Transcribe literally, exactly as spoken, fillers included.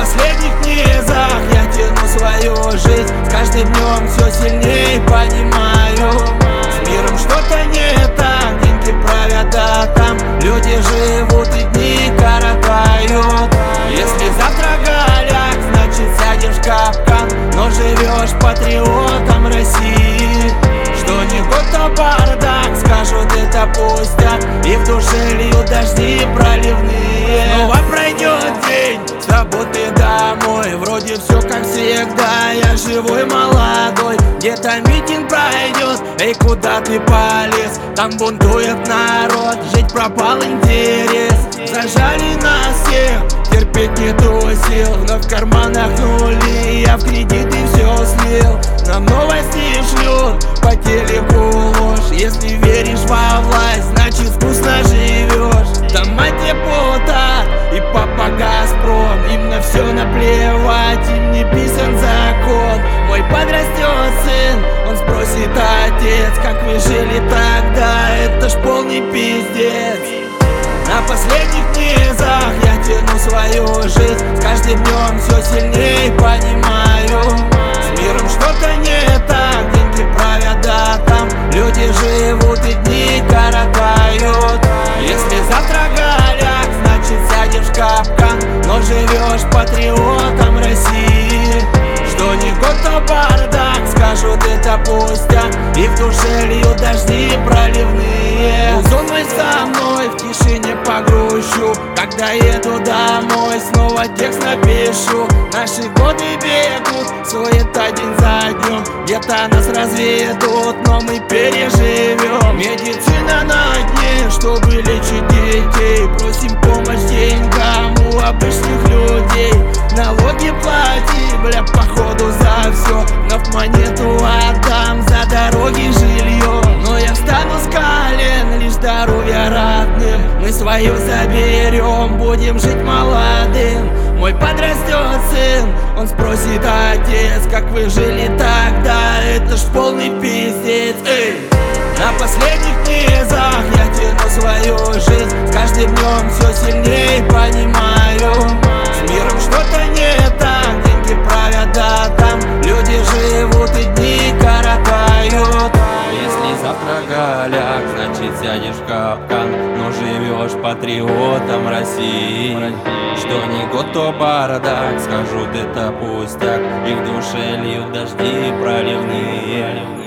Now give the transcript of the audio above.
последних низах я тяну свою жизнь. С каждым днем все сильнее понимаю, с миром что-то не так. Деньги правят, а там люди живут и дни коротают. Если завтра голяк, значит сядешь в капкан, но живешь патриотом России. Что не год, то бардак, скажут это пустяк, и в душе льют дожди проливные. Снова пройдет день с работы домой, вроде все как всегда, я живой молодой. Где-то митинг пройдет, эй, куда ты полез? Там бунтует народ, жить пропал интерес. Зажали нас всех, терпеть нету сил, вновь в карманах нули, я в кредиты все слил. Нам новости шлют по телеку ложь, если веришь во власть, значит вкусно живешь. Там мать депутат и папа Газпром, им на все наплевать, им не писан закон. Мой подрастет сын, он спросит: отец, как вы жили тогда? Это ж полный пиздец. На последних низах я тяну свою жизнь, с каждым днем все сильнее понимаю, с миром что-то не так. Деньги правят, да там люди живут и дни коротают. Если завтра голяк, значит сядешь в капкан, но живешь патриотом России. Что не год, то бардак, скажут это пустяк, и в душе льют дожди проливные. Музон мой со мной, в тишине погрущу, когда еду домой, снова текст напишу. Наши годы бегут, суета день за днем, где-то нас разведут, но мы переживем. Медицина на дне, чтобы лечить детей, просим помощь деньгам у обычных людей. Налоги плати, бля, походу за все, вновь монету отдам за дороги, жилье. Но я встану с колен, лишь здоровья родным, мы свое заберем, будем жить молодым. Мой подрастет сын, он спросит: отец, как вы жили тогда? Это ж полный пиздец. Эй! На последних низах я тяну свою жизнь, с каждым днем все сильнее понимаю, с миром что-то не так. Деньги правят, да там люди живут и дни коротают. Если завтра голяк, значит сядешь в капкан, но живешь патриотом России. Что не год, то бардак, скажут это пустяк, и в душе льют дожди проливные.